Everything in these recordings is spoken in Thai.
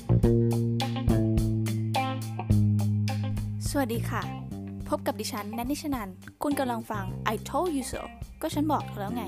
สวัสดีค่ะพบกับดิฉันแนนนิชนันท์คุณกำลังฟัง I told you so ก็ฉันบอกเธอแล้วไง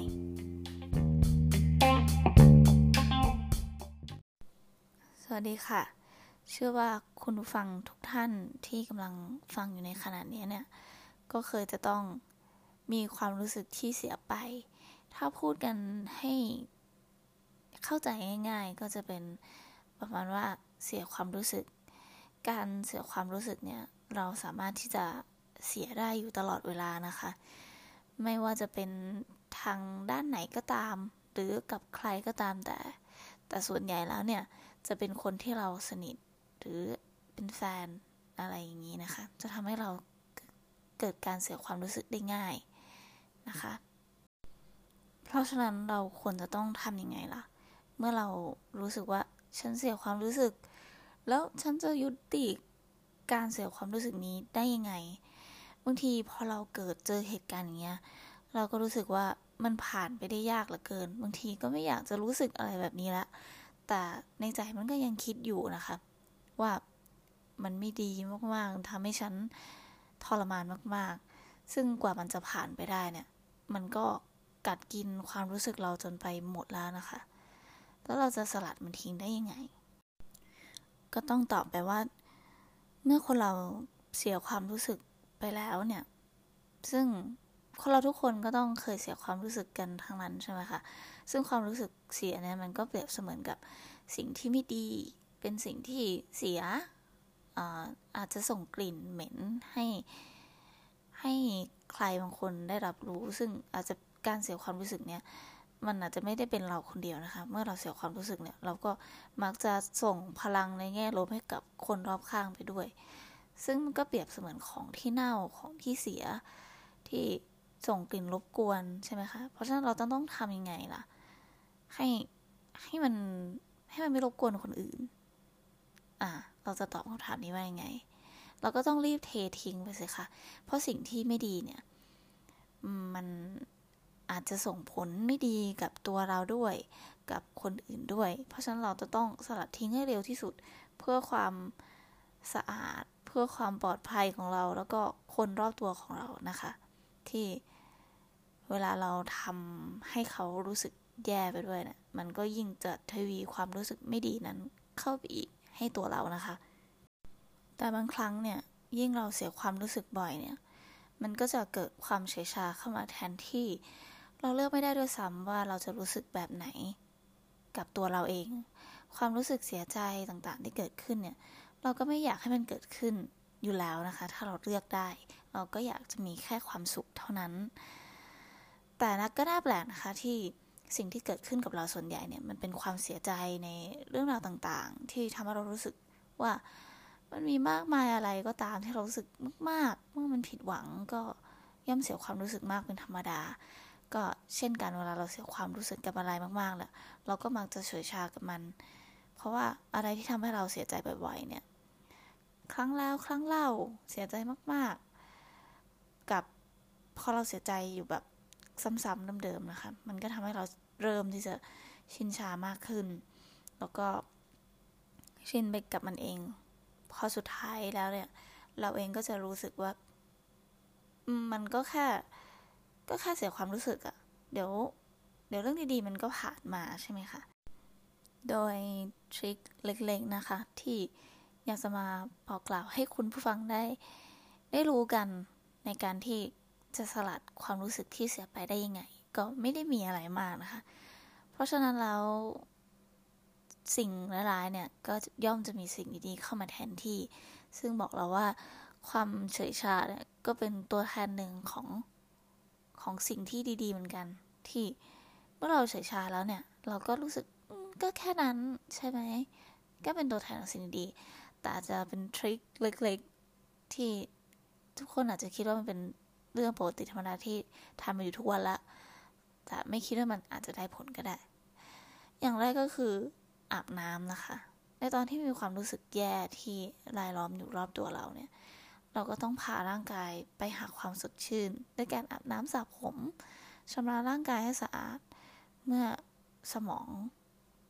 สวัสดีค่ะเชื่อว่าคุณผู้ฟังทุกท่านที่กำลังฟังอยู่ในขณะนี้เนี่ยก็เคยจะต้องมีความรู้สึกที่เสียไปถ้าพูดกันให้เข้าใจง่ายๆก็จะเป็นประมาณว่าเสียความรู้สึกการเสียความรู้สึกเนี่ยเราสามารถที่จะเสียได้อยู่ตลอดเวลานะคะไม่ว่าจะเป็นทางด้านไหนก็ตามหรือกับใครก็ตามแต่ส่วนใหญ่แล้วเนี่ยจะเป็นคนที่เราสนิทหรือเป็นแฟนอะไรอย่างนี้นะคะจะทำให้เราเกิดการเสียความรู้สึกได้ง่ายนะคะเพราะฉะนั้นเราควรจะต้องทำยังไงล่ะเมื่อเรารู้สึกว่าฉันเสียความรู้สึกแล้วฉันจะยุติการเสียความรู้สึกนี้ได้ยังไงบางทีพอเราเกิดเจอเหตุการณ์อย่างเงี้ยเราก็รู้สึกว่ามันผ่านไปได้ยากเหลือเกินบางทีก็ไม่อยากจะรู้สึกอะไรแบบนี้ละแต่ในใจมันก็ยังคิดอยู่นะคะว่ามันไม่ดีมากๆทำให้ฉันทรมานมากๆซึ่งกว่ามันจะผ่านไปได้เนี่ยมันก็กัดกินความรู้สึกเราจนไปหมดแล้วนะคะแล้วเราจะสลัดมันทิ้งได้ยังไงก็ต้องตอบไปว่าเมื่อคนเราเสียความรู้สึกไปแล้วเนี่ยซึ่งคนเราทุกคนก็ต้องเคยเสียความรู้สึกกันทั้งนั้นใช่ไหมคะซึ่งความรู้สึกเสียเนี่ยมันก็เปรียบเสมือนกับสิ่งที่ไม่ดีเป็นสิ่งที่เสียอาจจะส่งกลิ่นเหม็นให้ใครบางคนได้รับรู้ซึ่งอาจจะการเสียความรู้สึกเนี่ยมันอาจจะไม่ได้เป็นเราคนเดียวนะคะเมื่อเราเสียความรู้สึกเนี่ยเราก็มักจะส่งพลังในแง่ลบให้กับคนรอบข้างไปด้วยซึ่งมันก็เปรียบเสมือนของที่เน่าของที่เสียที่ส่งกลิ่นรบกวนใช่ไหมคะเพราะฉะนั้นเราต้องทำยังไงล่ะให้มันไม่รบกวนคนอื่นเราจะตอบคำถามนี้ว่ายังไงเราก็ต้องรีบเททิ้งไปสิคะเพราะสิ่งที่ไม่ดีเนี่ยมันอาจจะส่งผลไม่ดีกับตัวเราด้วยกับคนอื่นด้วยเพราะฉะนั้นเราจะต้องสลัดทิ้งให้เร็วที่สุดเพื่อความสะอาดเพื่อความปลอดภัยของเราแล้วก็คนรอบตัวของเรานะคะที่เวลาเราทำให้เขารู้สึกแย่ไปด้วยเนี่ยมันก็ยิ่งจะทวีความรู้สึกไม่ดีนั้นเข้าไปอีกให้ตัวเรานะคะแต่บางครั้งเนี่ยยิ่งเราเสียความรู้สึกบ่อยเนี่ยมันก็จะเกิดความเฉยชาเข้ามาแทนที่เราเลือกไม่ได้ด้วยซ้ำว่าเราจะรู้สึกแบบไหนกับตัวเราเองความรู้สึกเสียใจต่างๆที่เกิดขึ้นเนี่ยเราก็ไม่อยากให้มันเกิดขึ้นอยู่แล้วนะคะถ้าเราเลือกได้เราก็อยากจะมีแค่ความสุขเท่านั้นแต่ก็น่าแปลกนะคะที่สิ่งที่เกิดขึ้นกับเราส่วนใหญ่เนี่ยมันเป็นความเสียใจในเรื่องราวต่างๆที่ทำให้เรารู้สึกว่ามันมีมากมายอะไรก็ตามที่เรารู้สึกมากๆเมื่อมันผิดหวังก็ย่อมเสียความรู้สึกมากเป็นธรรมดาก็เช่นกันเวลาเราเสียความรู้สึกกับอะไรมากๆแหละเราก็มักจะเฉยชากับมันเพราะว่าอะไรที่ทำให้เราเสียใจบ่อยๆเนี่ยครั้งแล้วครั้งเล่าเสียใจมากๆกับพอเราเสียใจอยู่แบบซ้ำๆเดิมๆนะคะมันก็ทำให้เราเริ่มที่จะชินชามากขึ้นแล้วก็ชินไปกับมันเองพอสุดท้ายแล้วเนี่ยเราเองก็จะรู้สึกว่ามันก็แค่เสียความรู้สึกอะเดี๋ยวเรื่องดีๆมันก็ผ่านมาใช่ไหมคะโดยทริคเล็กๆนะคะที่อยากจะมาบอกกล่าวให้คุณผู้ฟังได้รู้กันในการที่จะสลัดความรู้สึกที่เสียไปได้ยังไงก็ไม่ได้มีอะไรมากนะคะเพราะฉะนั้นแล้วสิ่งร้ายๆเนี่ยก็ย่อมจะมีสิ่งดีๆเข้ามาแทนที่ซึ่งบอกเราว่าความเฉยชาเนี่ยก็เป็นตัวแทนหนึ่งของสิ่งที่ดีๆเหมือนกันที่เมื่อเราเฉยชาแล้วเนี่ยเราก็รู้สึกก็แค่นั้นใช่ไหมก็เป็นตัวแทนของสิ่งดีๆแต่อาจจะเป็นทริคเล็กๆที่ทุกคนอาจจะคิดว่ามันเป็นเรื่องปกติธรรมดาที่ทำมาอยู่ทุกวันละแต่ไม่คิดว่ามันอาจจะได้ผลก็ได้อย่างแรกก็คืออาบน้ำนะคะในตอนที่มีความรู้สึกแย่ที่รายล้อมอยู่รอบตัวเราเนี่ยเราก็ต้องพาร่างกายไปหาความสดชื่นด้วยการอาบน้ำสระผมชำระร่างกายให้สะอาดเมื่อสมอง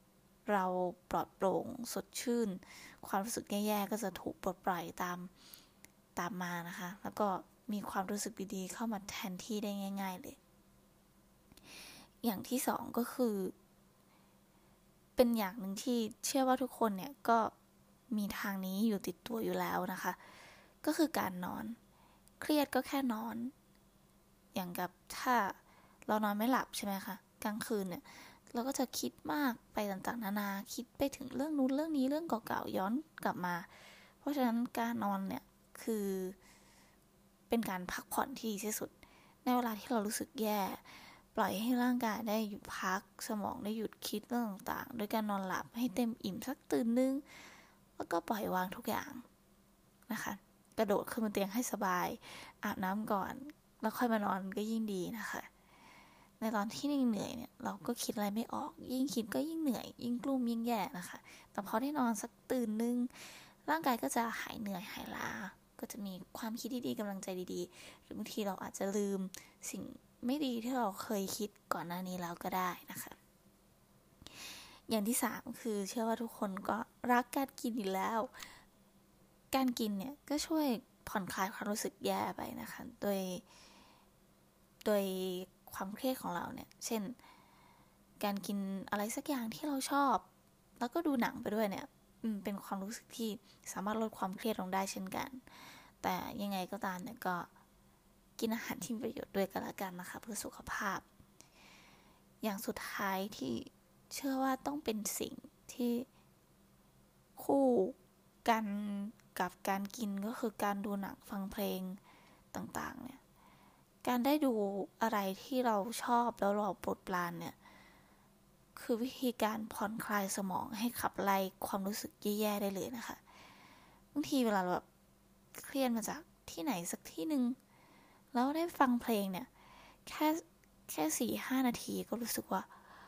เราปลอดโปร่งสดชื่นความรู้สึกแย่ๆก็จะถูกปลดปล่อยตามมานะคะแล้วก็มีความรู้สึกดีๆเข้ามาแทนที่ได้ง่ายๆเลยอย่างที่สองก็คือเป็นอย่างหนึ่งที่เชื่อว่าทุกคนเนี่ยก็มีทางนี้อยู่ติดตัวอยู่แล้วนะคะก็คือการนอนเครียดก็แค่นอนอย่างกับถ้าเรานอนไม่หลับใช่ไหมคะกลางคืนเนี่ยเราก็จะคิดมากไปต่างๆนานาคิดไปถึงเรื่องนู้นเรื่องนี้เรื่องเก่าๆย้อนกลับมาเพราะฉะนั้นการนอนเนี่ยคือเป็นการพักผ่อนที่ดีที่สุดในเวลาที่เรารู้สึกแย่ปล่อยให้ร่างกายได้หยุดพักสมองได้หยุดคิดเรื่องต่างๆด้วยการนอนหลับให้เต็มอิ่มสักตื่นนึงแล้วก็ปล่อยวางทุกอย่างนะคะกระโดดขึ้นบนเตียงให้สบายอาบน้ำก่อนแล้วค่อยมานอนก็ยิ่งดีนะคะในตอนที่เหนื่อยเนี่ยเราก็คิดอะไรไม่ออกยิ่งคิดก็ยิ่งเหนื่อยยิ่งกลุ้มยิ่งแย่นะคะแต่พอได้นอนสักตื่นนึงร่างกายก็จะหายเหนื่อยหายล้าก็จะมีความคิดดีๆกำลังใจดีๆหรือบางทีเราอาจจะลืมสิ่งไม่ดีที่เราเคยคิดก่อนหน้านี้แล้วก็ได้นะคะอย่างที่สามคือเชื่อว่าทุกคนก็รักการกินอยู่แล้วการกินเนี่ยก็ช่วยผ่อนคลายความรู้สึกแย่ไปนะคะโดยความเครียดของเราเนี่ยเช่นการกินอะไรสักอย่างที่เราชอบแล้วก็ดูหนังไปด้วยเนี่ยเป็นความรู้สึกที่สามารถลดความเครียดลงได้เช่นกันแต่ยังไงก็ตามเนี่ยก็กินอาหารที่มีประโยชน์ด้วยกันละกันนะคะเพื่อสุขภาพอย่างสุดท้ายที่เชื่อว่าต้องเป็นสิ่งที่คู่กันกับการกินก็คือการดูหนังฟังเพลงต่างๆเนี่ยการได้ดูอะไรที่เราชอบแล้วเราปลดปรานเนี่ยคือวิธีการผ่อนคลายสมองให้ขับไล่ความรู้สึกแย่ๆได้เลยนะคะบางทีเวลาเราแบบเครียดมาจากที่ไหนสักที่นึงแล้วได้ฟังเพลงเนี่ยแค่4-5 นาทีก็รู้สึกว่า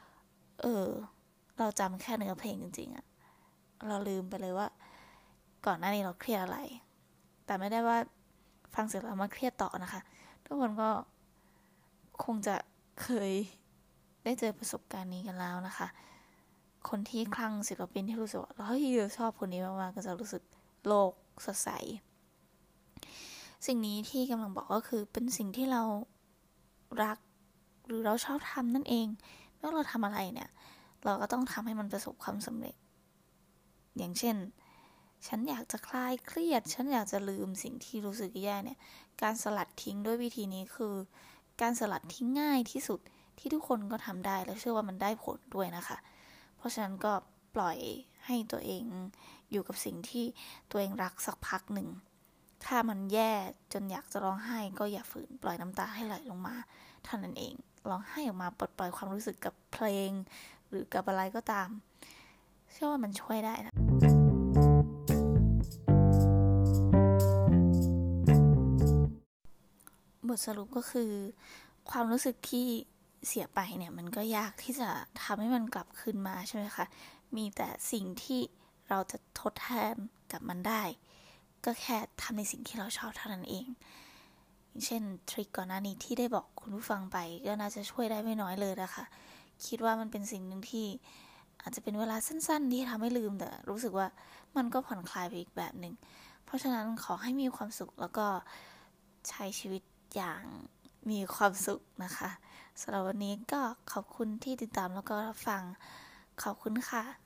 เราจำแค่เนื้อเพลงจริงๆอะเราลืมไปเลยว่าก่อนหน้านี้เราเครียดอะไรแต่ไม่ได้ว่าฟังเสร็จแล้วมาเครียดต่อนะคะทุกคนก็คงจะเคยได้เจอประสบการณ์นี้กันแล้วนะคะคนที่คลั่งศิลปินที่รู้สึกว่าเราชอบคนนี้มากๆก็จะรู้สึกโลกสดใสสิ่งนี้ที่กำลังบอกก็คือเป็นสิ่งที่เรารักหรือเราชอบทำนั่นเองเมื่อเราทำอะไรเนี่ยเราก็ต้องทำให้มันประสบความสำเร็จอย่างเช่นฉันอยากจะคลายเครียดฉันอยากจะลืมสิ่งที่รู้สึกแย่เนี่ยการสลัดทิ้งด้วยวิธีนี้คือการสลัดทิ้งง่ายที่สุดที่ทุกคนก็ทำได้และเชื่อว่ามันได้ผลด้วยนะคะเพราะฉะนั้นก็ปล่อยให้ตัวเองอยู่กับสิ่งที่ตัวเองรักสักพักหนึ่งถ้ามันแย่จนอยากจะร้องไห้ก็อย่าฝืนปล่อยน้ำตาให้ไหลลงมาเท่านั้นเองร้องไห้ออกมาปลดปล่อยความรู้สึกกับเพลงหรือกับอะไรก็ตามเชื่อว่ามันช่วยได้นะบทสรุปก็คือความรู้สึกที่เสียไปเนี่ยมันก็ยากที่จะทำให้มันกลับคืนมาใช่ไหมคะมีแต่สิ่งที่เราจะทดแทนกับมันได้ก็แค่ทำในสิ่งที่เราชอบเท่านั้นเองเช่นทริคก่อนหน้านี้ที่ได้บอกคุณผู้ฟังไปก็น่าจะช่วยได้ไม่น้อยเลยนะคะคิดว่ามันเป็นสิ่งหนึ่งที่อาจจะเป็นเวลาสั้นๆที่ทำให้ลืมแต่รู้สึกว่ามันก็ผ่อนคลายไปอีกแบบหนึ่งเพราะฉะนั้นขอให้มีความสุขแล้วก็ใช้ชีวิตอย่างมีความสุขนะคะสำหรับวันนี้ก็ขอบคุณที่ติดตามแล้วก็รับฟังขอบคุณค่ะ